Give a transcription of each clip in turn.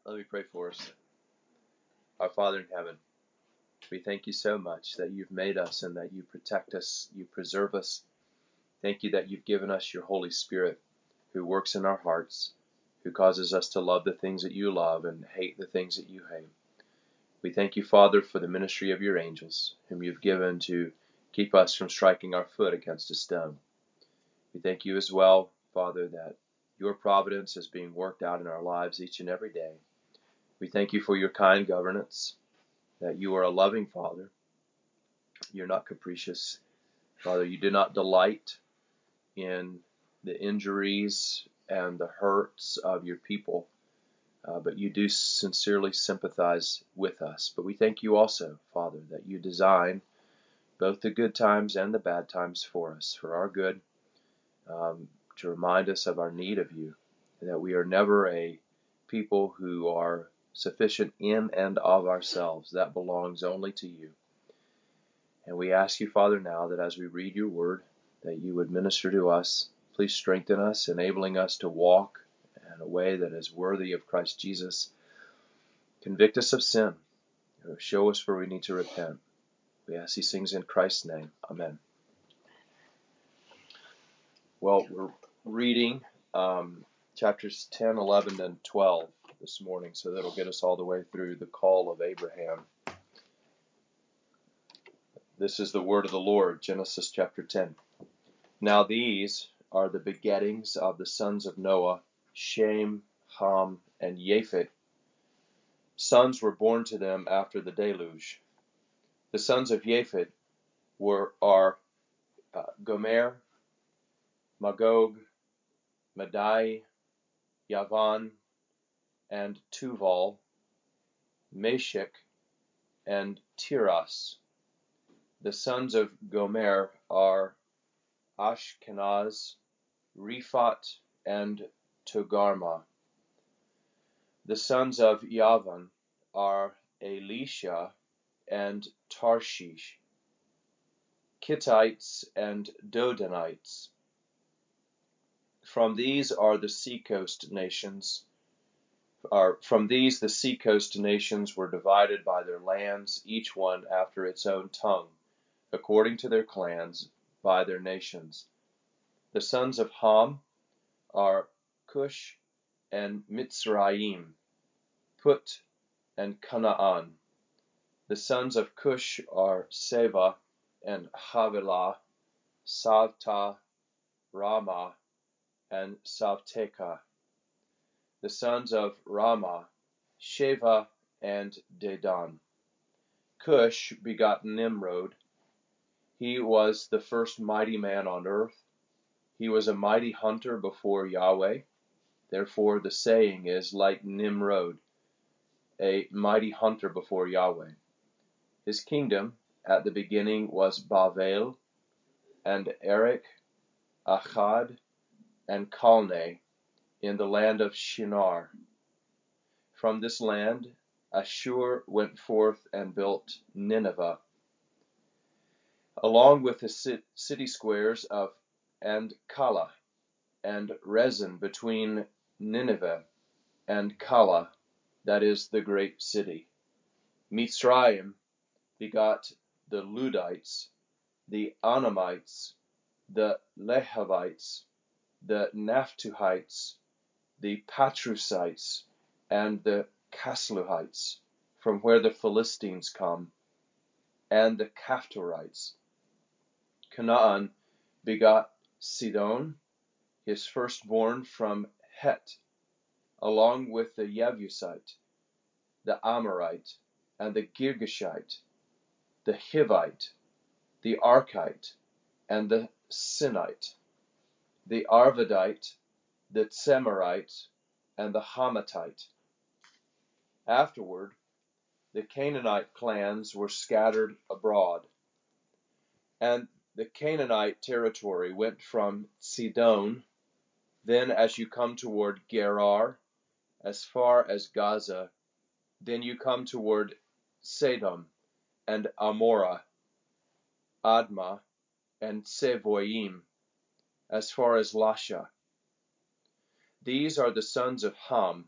Let me pray for us. Our Father in heaven, we thank you so much that you've made us and that you protect us, you preserve us. Thank you that you've given us your Holy Spirit who works in our hearts, who causes us to love the things that you love and hate the things that you hate. We thank you, Father, for the ministry of your angels, whom you've given to keep us from striking our foot against a stone. We thank you as well, Father, that your providence is being worked out in our lives each and every day. We thank you for your kind governance, that you are a loving Father. You're not capricious. Father, you do not delight in the injuries and the hurts of your people, but you do sincerely sympathize with us. But we thank you also, Father, that you design both the good times and the bad times for us, for our good, to remind us of our need of you, and that we are never a people who are sufficient in and of ourselves. That belongs only to you. And we ask you, Father, now that as we read your word, that you would minister to us. Please strengthen us, enabling us to walk in a way that is worthy of Christ Jesus. Convict us of sin. Show us where we need to repent. We ask these things in Christ's name. Amen. Well, we're reading chapters 10, 11, and 12 this morning, so that'll get us all the way through the call of Abraham. This is the word of the Lord, Genesis chapter 10. Now these are the begettings of the sons of Noah, Shem, Ham, and Japheth. Sons were born to them after the deluge. The sons of Japheth are Gomer, Magog, Madai, Yavan, and Tuval, Meshech, and Tiras. The sons of Gomer are Ashkenaz, Riphat, and Togarmah. The sons of Yavan are Elisha and Tarshish, Kittites and Dodanites. From these the seacoast nations were divided by their lands, each one after its own tongue, according to their clans, by their nations. The sons of Ham are Cush and Mitzrayim, Put and Canaan. The sons of Cush are Seva and Havilah, Savta, Ramah, and Savteka. The sons of Ramah, Sheva and Dedan. Cush begot Nimrod. He was the first mighty man on earth. He was a mighty hunter before Yahweh. Therefore the saying is, like Nimrod, a mighty hunter before Yahweh. His kingdom at the beginning was Bavel, and Erech, Achad, and Calneh, in the land of Shinar. From this land Ashur went forth and built Nineveh, along with the city squares of Kala and Rezin between Nineveh and Kala, that is the great city. Mitzrayim begot the Ludites, the Anamites, the Lehavites, the Naphtuhites, the Patrusites, and the Casluhites, from where the Philistines come, and the Caphtorites. Canaan begot Sidon, his firstborn from Het, along with the Jebusite, the Amorite, and the Girgashite, the Hivite, the Arkite, and the Sinite, the Arvadite, the Tsemarite, and the Hamathite. Afterward, the Canaanite clans were scattered abroad, and the Canaanite territory went from Sidon, then as you come toward Gerar, as far as Gaza, then you come toward Sedom and Amorah, Admah, and Seboim, as far as Lasha. These are the sons of Ham.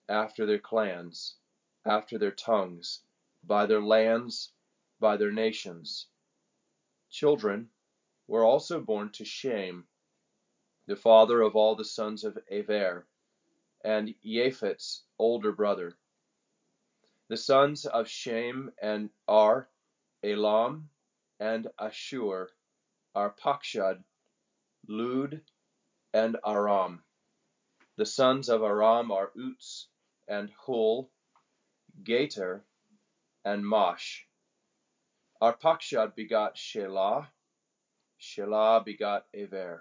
after their clans, after their tongues, by their lands, by their nations. Children were also born to Shem, the father of all the sons of Ever, and Japheth's older brother. The sons of Shem and are Elam and Ashur, Arpachshad, Lud, and Aram. The sons of Aram are Uts and Hul, Gater, and Mash. Arpachshad begot Shelah, Shelah begot Ever.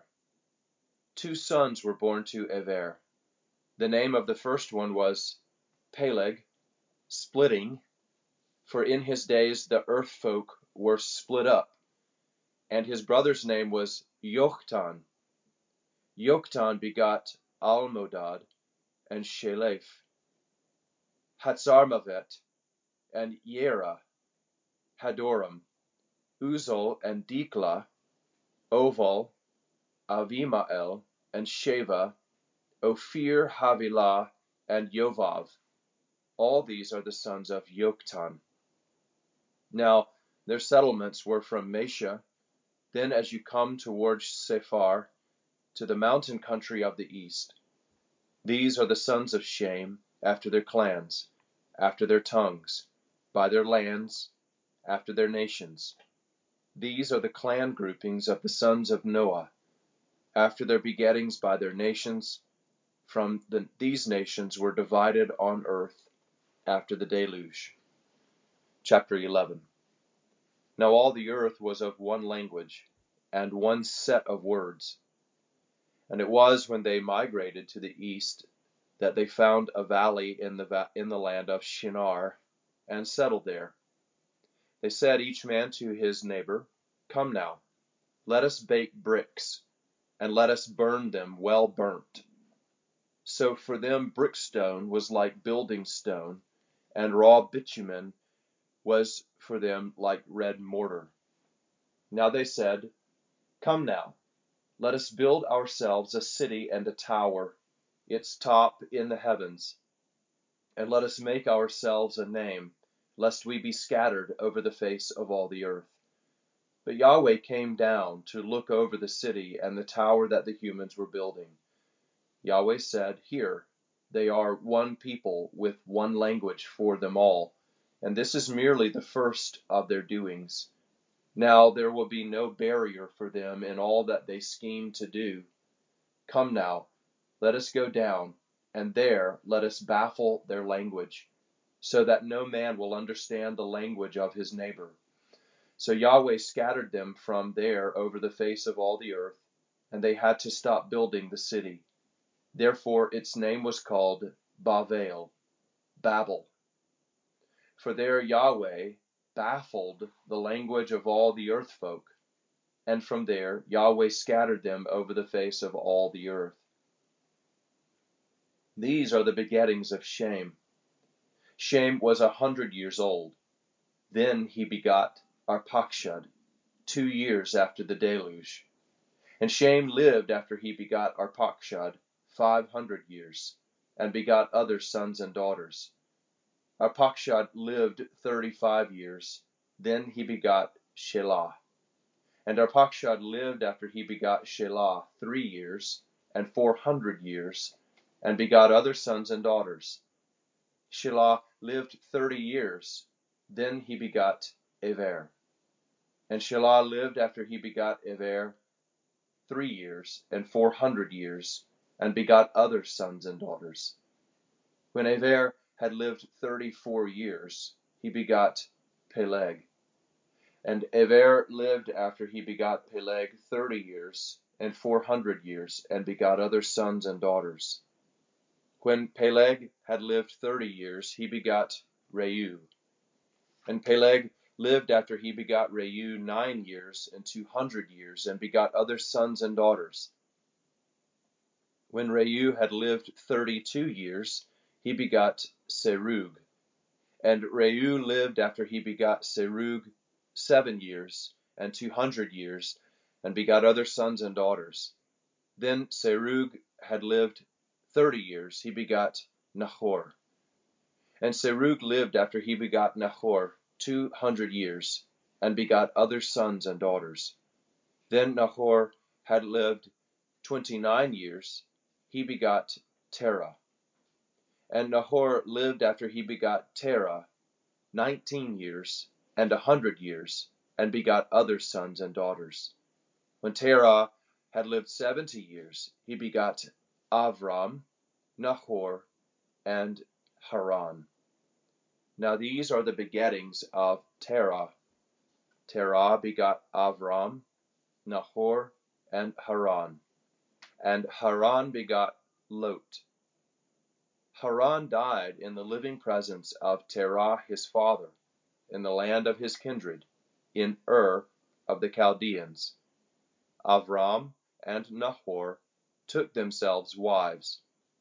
2 sons were born to Ever. The name of the first one was Peleg, splitting, for in his days the earth folk were split up, and his brother's name was Yoktan. Yoktan begot Almodad and Sheleph, Hatzarmavet, and Yera, Hadoram, Uzal and Dikla, Oval, Avimael, and Sheva, Ophir, Havilah, and Yovav. All these are the sons of Yoktan. Now their settlements were from Mesha, then as you come towards Sephar, to the mountain country of the east. These are the sons of Shem, after their clans, after their tongues, by their lands, after their nations. These are the clan groupings of the sons of Noah, after their begettings by their nations. These nations were divided on earth after the deluge. Chapter 11. Now all the earth was of one language, and one set of words. And it was when they migrated to the east that they found a valley in the land of Shinar, and settled there. They said each man to his neighbor, "Come now, let us bake bricks, and let us burn them well burnt." So for them brickstone was like building stone, and raw bitumen was for them like red mortar. Now they said, "Come now, let us build ourselves a city and a tower, its top in the heavens, and let us make ourselves a name, lest we be scattered over the face of all the earth." But Yahweh came down to look over the city and the tower that the humans were building. Yahweh said, "Here, they are one people with one language for them all, and this is merely the first of their doings. Now there will be no barrier for them in all that they scheme to do. Come now, let us go down, and there let us baffle their language, so that no man will understand the language of his neighbor." So Yahweh scattered them from there over the face of all the earth, and they had to stop building the city. Therefore its name was called Bavel, Babel. For there Yahweh baffled the language of all the earth folk, and from there Yahweh scattered them over the face of all the earth. These are the begettings of Shem. Shem was 100 years old. Then he begot Arpachshad, 2 years after the deluge. And Shem lived after he begot Arpachshad 500 years, and begot other sons and daughters. Arpachshad lived 35 years. Then he begot Shelah. And Arpachshad lived after he begot Shelah 3 years and 400 years, and begot other sons and daughters. Shelah lived 30 years. Then he begot Ever. And Shelah lived after he begot Ever 3 years and 400 years, and begot other sons and daughters. When Ever had lived 34 years, he begot Peleg. And Ever lived after he begot Peleg 30 years and 400 years, and begot other sons and daughters. When Peleg had lived 30 years, he begot Reu. And Peleg lived after he begot Reu 9 years and 200 years, and begot other sons and daughters. When Reu had lived 32 years, he begot Serug. And Reu lived after he begot Serug 7 years and 200 years, and begot other sons and daughters. Then Serug had lived 30 years. He begot Nahor. And Serug lived after he begot Nahor 200 years, and begot other sons and daughters. Then Nahor had lived 29 years. He begot Terah. And Nahor lived after he begot Terah 19 years and 100 years, and begot other sons and daughters. When Terah had lived 70 years, he begot Avram, Nahor, and Haran. Now these are the begettings of Terah. Terah begot Avram, Nahor, and Haran. And Haran begot Lot. Haran died in the living presence of Terah his father, in the land of his kindred, in Ur of the Chaldeans. Avram and Nahor took themselves wives.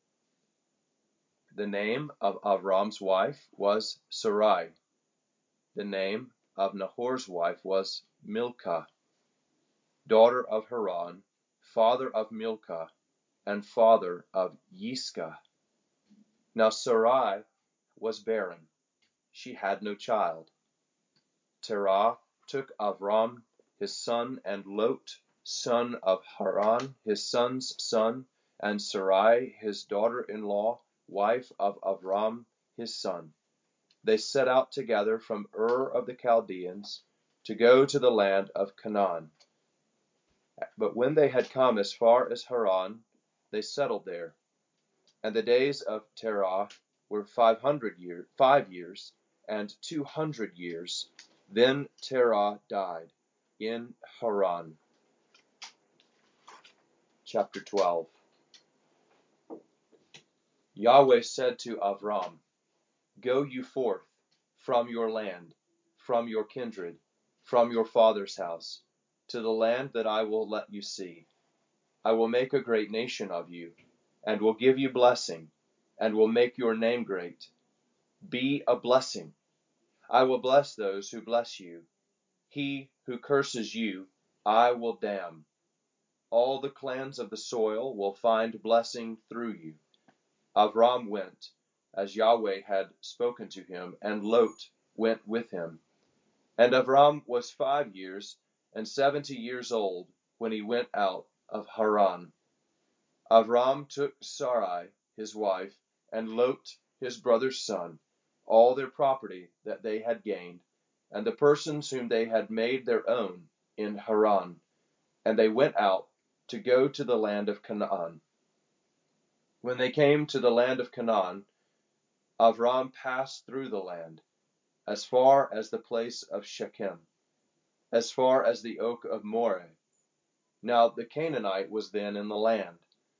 The name of Avram's wife was Sarai. The name of Nahor's wife was Milcah, daughter of Haran, father of Milcah, and father of Yiscah. Now Sarai was barren. She had no child. Terah took Avram his son, and Lot, son of Haran, his son's son, and Sarai his daughter-in-law, wife of Avram his son. They set out together from Ur of the Chaldeans to go to the land of Canaan. But when they had come as far as Haran, they settled there. And the days of Terah were 5 years and 200 years. Then Terah died in Haran. Chapter 12. Yahweh said to Avram, Go you forth from your land, from your kindred, from your father's house, to the land that I will let you see. I will make a great nation of you, and will give you blessing, and will make your name great. Be a blessing. I will bless those who bless you. He who curses you, I will damn. All the clans of the soil will find blessing through you. Avram went, as Yahweh had spoken to him, and Lot went with him. And Avram was 5 years and 70 years old when he went out of Haran. Avram took Sarai his wife, and Lot his brother's son, all their property that they had gained, and the persons whom they had made their own in Haran, and they went out to go to the land of Canaan. When they came to the land of Canaan, Avram passed through the land, as far as the place of Shechem, as far as the oak of Moreh. Now the Canaanite was then in the land.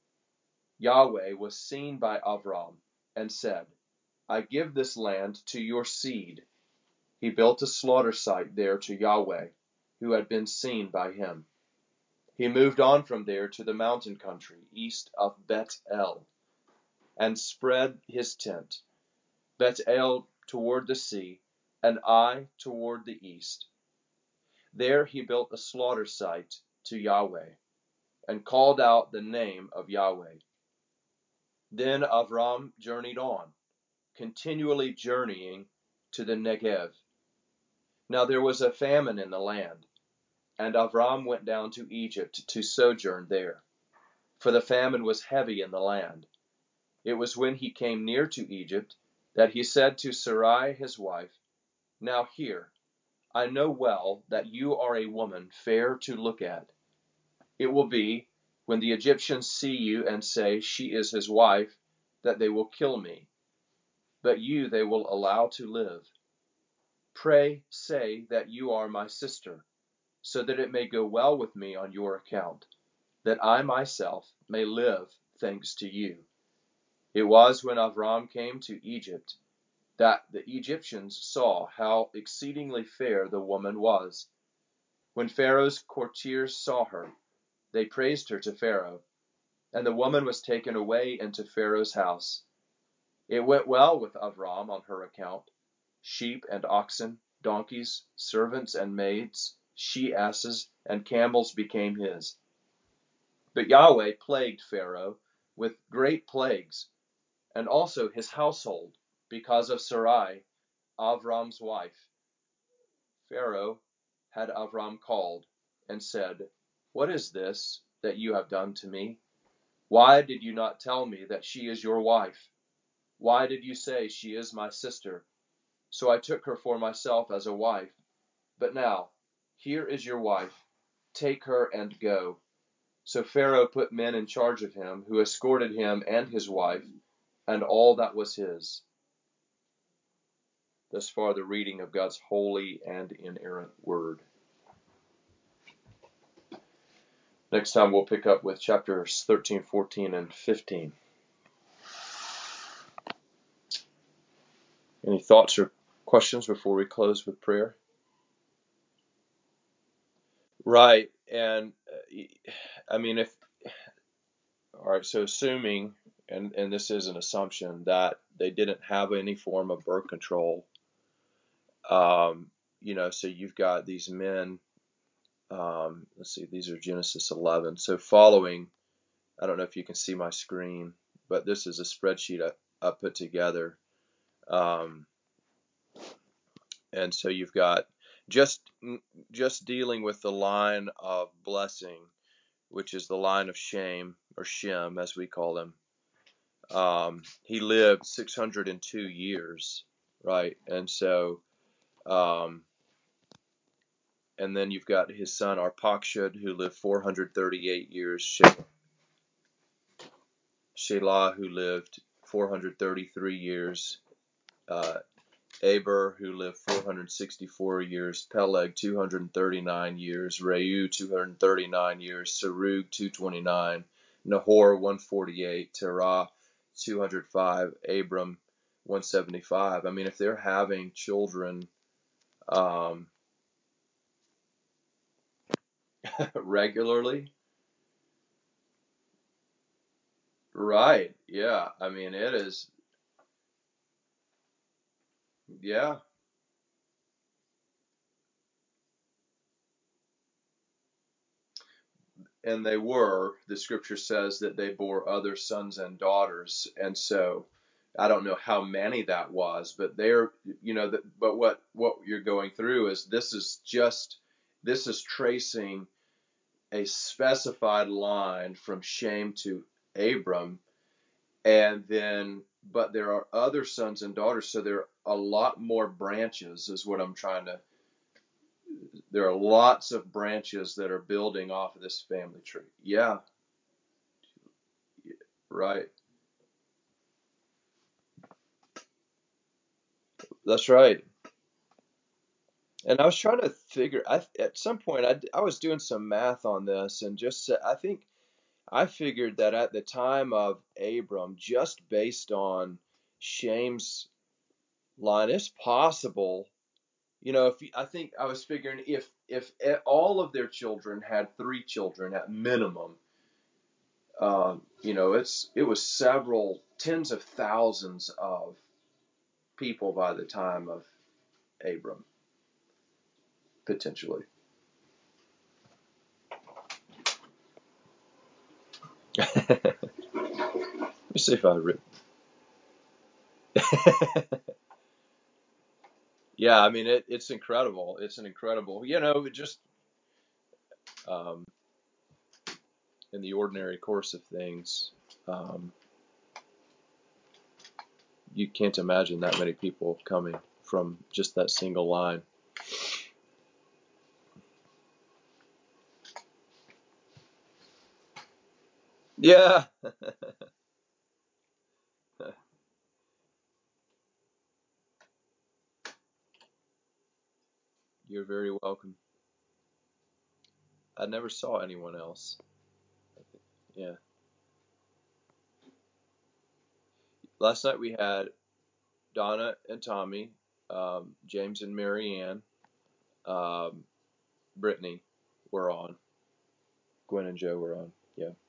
Yahweh was seen by Avram, and said, I give this land to your seed. He built a slaughter site there to Yahweh, who had been seen by him. He moved on from there to the mountain country east of Bet-El, and spread his tent, Bet-El toward the sea, and Ai toward the east. There he built a slaughter site to Yahweh, and called out the name of Yahweh. Then Avram journeyed on, continually journeying to the Negev. Now there was a famine in the land, and Avram went down to Egypt to sojourn there, for the famine was heavy in the land. It was when he came near to Egypt that he said to Sarai his wife, Now hear, I know well that you are a woman fair to look at. It will be, when the Egyptians see you and say, She is his wife, that they will kill me. But you they will allow to live. Pray say that you are my sister, so that it may go well with me on your account, that I myself may live thanks to you. It was when Avram came to Egypt that the Egyptians saw how exceedingly fair the woman was. When Pharaoh's courtiers saw her, they praised her to Pharaoh, and the woman was taken away into Pharaoh's house. It went well with Avram on her account. Sheep and oxen, donkeys, servants and maids, she-asses, and camels became his. But Yahweh plagued Pharaoh with great plagues, and also his household, because of Sarai, Avram's wife. Pharaoh had Avram called and said, "What is this that you have done to me? Why did you not tell me that she is your wife? Why did you say she is my sister? So I took her for myself as a wife. But now, here is your wife. Take her and go." So Pharaoh put men in charge of him, who escorted him and his wife, and all that was his. Thus far, the reading of God's holy and inerrant word. Next time, we'll pick up with chapters 13, 14, and 15. Any thoughts or questions before we close with prayer? Right. And I mean, all right, so assuming, and this is an assumption, that they didn't have any form of birth control, so you've got these men, let's see, these are Genesis 11. So following, I don't know if you can see my screen, but this is a spreadsheet I put together. And so you've got just dealing with the line of blessing, which is the line of Shem, or Shem as we call him. He lived 602 years, right? And so, and then you've got his son Arpachshad, who lived 438 years. Shelah, who lived 433 years. Eber, who lived 464 years. Peleg, 239 years. Reu, 239 years. Serug, 229. Nahor, 148. Terah, 205. Abram, 175. I mean, if they're having children regularly, right? Yeah. I mean, it is. Yeah. And they were, the scripture says that they bore other sons and daughters. And so I don't know how many that was, but but what you're going through is this is tracing a specified line from Shem to Abram. And then, but there are other sons and daughters. So there are a lot more branches is what I'm trying to, there are lots of branches that are building off of this family tree. Yeah. Right. That's right. And I was trying to figure. At some point, I was doing some math on this, and I think I figured that at the time of Abram, just based on Shem's line, it's possible. I think I was figuring if all of their children had 3 children at minimum, it was several tens of thousands of people by the time of Abram, potentially. Let me see if I read. Yeah, I mean it's incredible. It's an incredible, just um, in the ordinary course of things, um, you can't imagine that many people coming from just that single line. Yeah. You're very welcome. I never saw anyone else. Yeah. Last night we had Donna and Tommy, James and Marianne, Brittany were on. Gwen and Joe were on. Yeah.